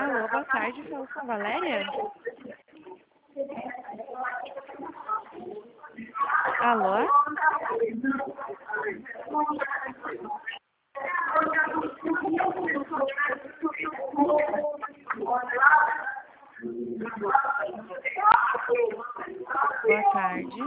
Alô, boa tarde, falo com a Valéria. Alô? Boa tarde.